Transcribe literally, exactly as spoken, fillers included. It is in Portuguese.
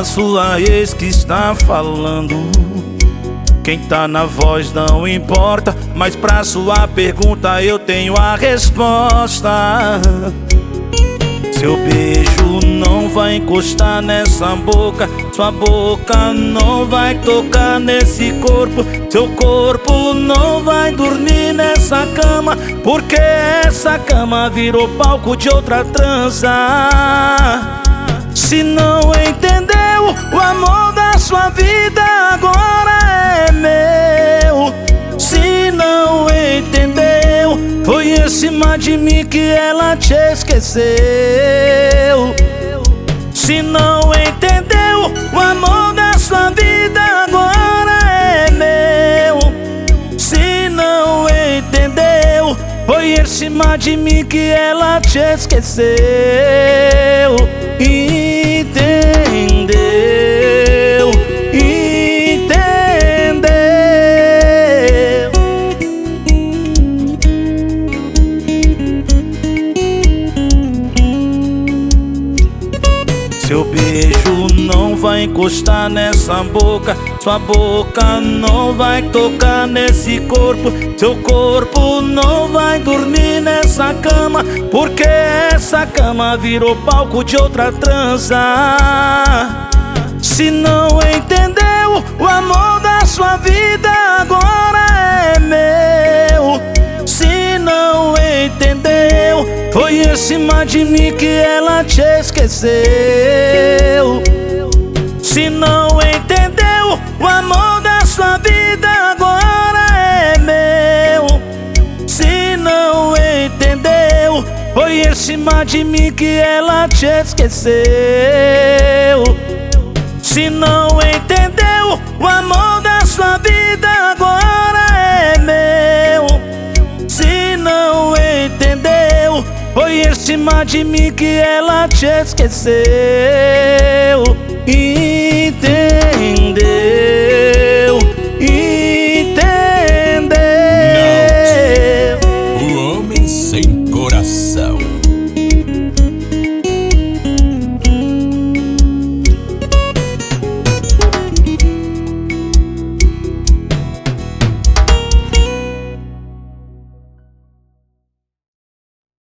sua ex que está falando. Quem tá na voz não importa, mas pra sua pergunta eu tenho a resposta. Seu beijo não vai encostar nessa boca, sua boca não vai tocar nesse corpo, seu corpo não vai dormir nessa cama, porque essa cama virou palco de outra trança. Se não entendeu, o amor da sua vida agora é meu. Se não entendeu, foi em cima de mim que ela te esqueceu. Se não entendeu, o amor da sua vida agora é meu. Se não entendeu, foi em cima de mim que ela te esqueceu. Entendeu? Entendeu? Seu beijo não vai encostar nessa boca, sua boca não vai tocar nesse corpo, seu corpo não vai dormir nessa cama, porque essa cama virou palco de outra trança. Se não entendeu, o amor da sua vida agora é meu. Se não entendeu, foi em cima de mim que ela te esqueceu. Se não entendeu, o amor da sua vida agora é meu. Se não entendeu, foi em cima de mim que ela te esqueceu. Se não entendeu, o amor da sua vida agora é meu. Se não entendeu, foi em cima de mim que ela te esqueceu.